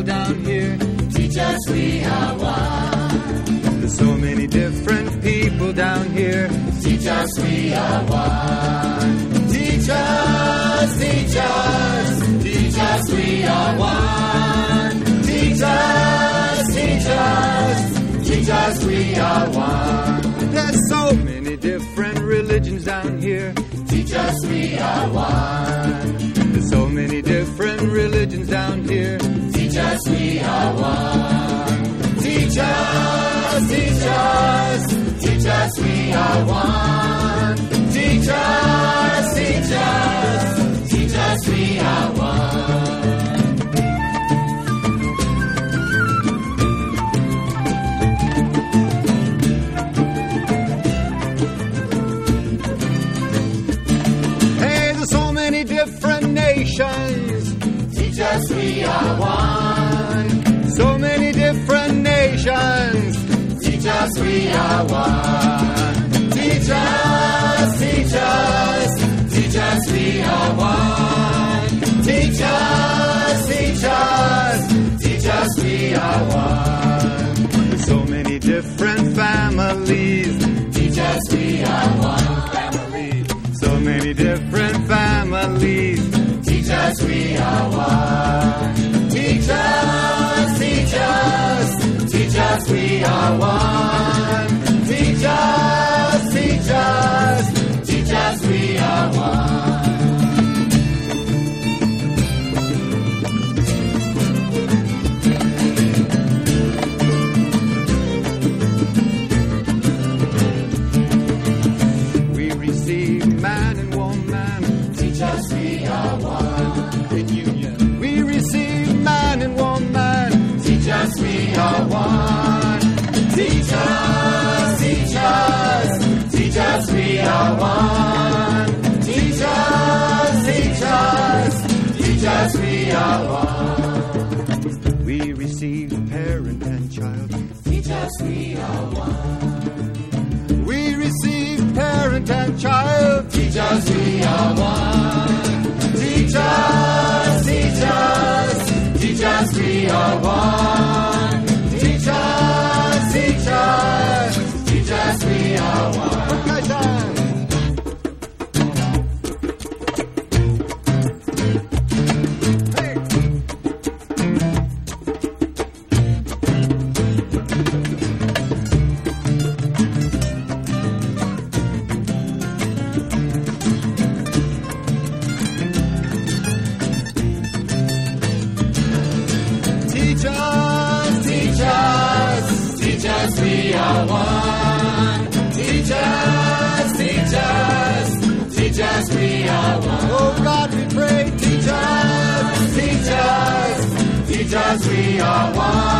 down here. Teach us, we are one. There's so many different people down here. Teach us, we are one. Teach us, teach us, teach us, we are one. Teach us, teach us, teach us, we are one. There's so many different religions down here. Teach us, we are one. There's so many different religions down here. Teach us, we are one. Teach us, teach us, teach us, we are one. Teach us, teach us, teach us, we are one. Hey, there's so many different nations. Teach us, we are one. So many different nations. Teach us, we are one. Teach us, teach us, teach us, we are one. Teach us, teach us, teach us, we are one. There's so many different families. Teach us, we are one. Family. So many different families. Teach us, we are one. Teach us, teach us, teach us, we are one. Teach us, teach us, teach us, we are one. We receive man and woman. Teach us, we are one. In union. We receive man and woman. Teach us, we are one. Teach us, teach us, teach us, we are one. Teach us, teach us, teach us, we are one. We receive parent and child. Teach us, we are one. We receive parent and child. Teach us, we are one. Teach us, teach us, teach us, we are one. Teach us, teach us, teach us, we are one. Okay, time. Hey. Teach us, teach us, teach us, we are one. Teach us, teach us, teach us, we are one. Oh God, we pray. Teach us, teach us, teach us, we are one.